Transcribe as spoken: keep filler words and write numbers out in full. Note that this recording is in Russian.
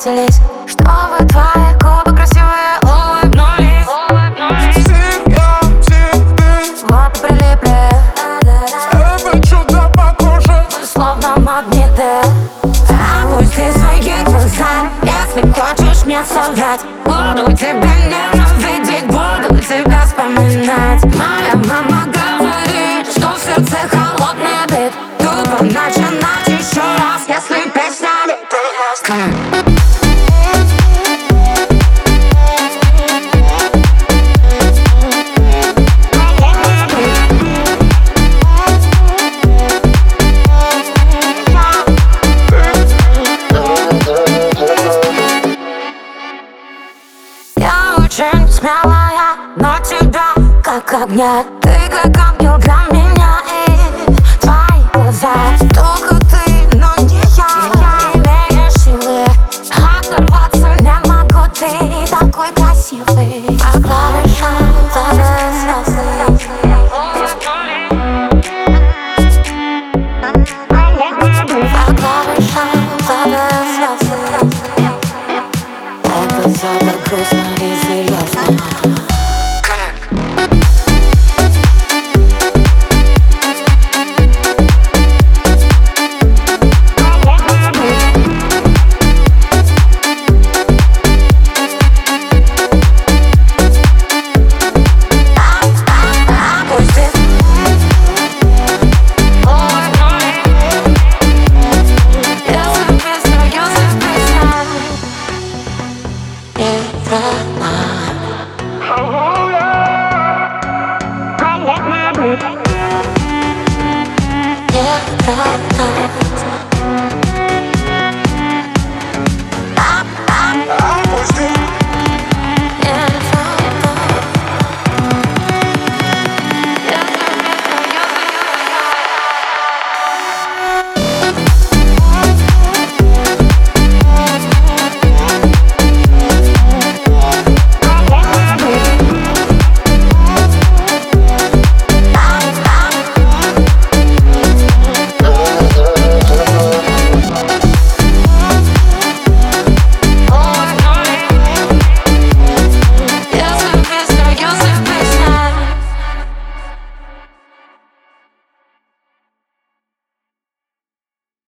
встретились, чтобы твои губы красивые улыбнулись. Я тебе, Вот и прилипли, это чудо похоже. мы словно магниты. Опусти свои глаза, если хочешь мне соврать. Буду тебя ненавидеть, буду тебя вспоминать. Моя мама говорит, что в сердце холодный бит. Тупо начинать еще раз, если песня летит. Я очень смелая, но тебя как огня. Ты как ангел для меня, и твои глаза. Только ты, но не я. Имеешь силы, оторваться не могу. Ты такой красивый. По клавишам твои слезы. По клавишам твои слезы. Это всё так грустно и серьезно. Yeah,